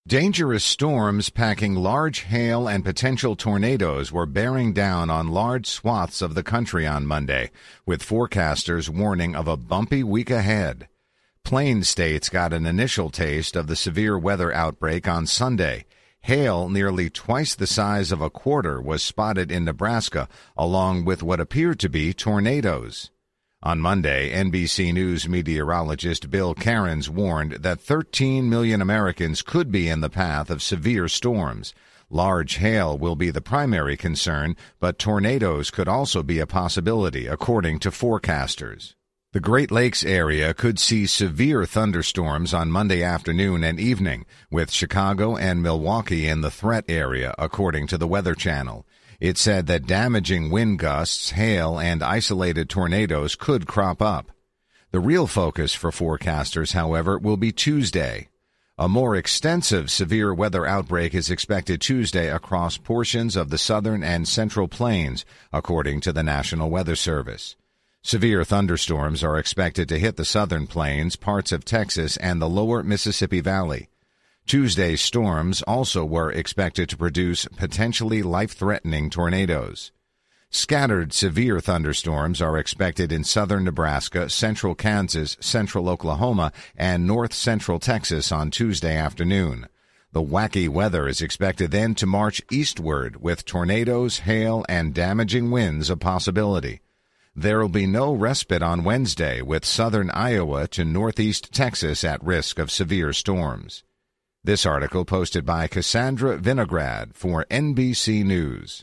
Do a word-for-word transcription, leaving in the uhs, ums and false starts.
Dangerous storms packing large hail and potential tornadoes were bearing down on large swaths of the country on Monday, with forecasters warning of a bumpy week ahead. Plain states got an initial taste of the severe weather outbreak on Sunday. Hail nearly twice the size of a quarter was spotted in Nebraska, along with what appeared to be tornadoes. On Monday, N B C News meteorologist Bill Cairns warned that thirteen million Americans could be in the path of severe storms. Large hail will be the primary concern, but tornadoes could also be a possibility, according to forecasters. The Great Lakes area could see severe thunderstorms on Monday afternoon and evening, with Chicago and Milwaukee in the threat area, according to the Weather Channel. It said that damaging wind gusts, hail, and isolated tornadoes could crop up. The real focus for forecasters, however, will be Tuesday. A more extensive severe weather outbreak is expected Tuesday across portions of the southern and central plains, according to the National Weather Service. Severe thunderstorms are expected to hit the southern plains, parts of Texas, and the lower Mississippi Valley. Tuesday's storms also were expected to produce potentially life-threatening tornadoes. Scattered severe thunderstorms are expected in southern Nebraska, central Kansas, central Oklahoma, and north-central Texas on Tuesday afternoon. The wacky weather is expected then to march eastward, with tornadoes, hail, and damaging winds a possibility. There will be no respite on Wednesday, with southern Iowa to northeast Texas at risk of severe storms. This article posted by Cassandra Vinograd for N B C News.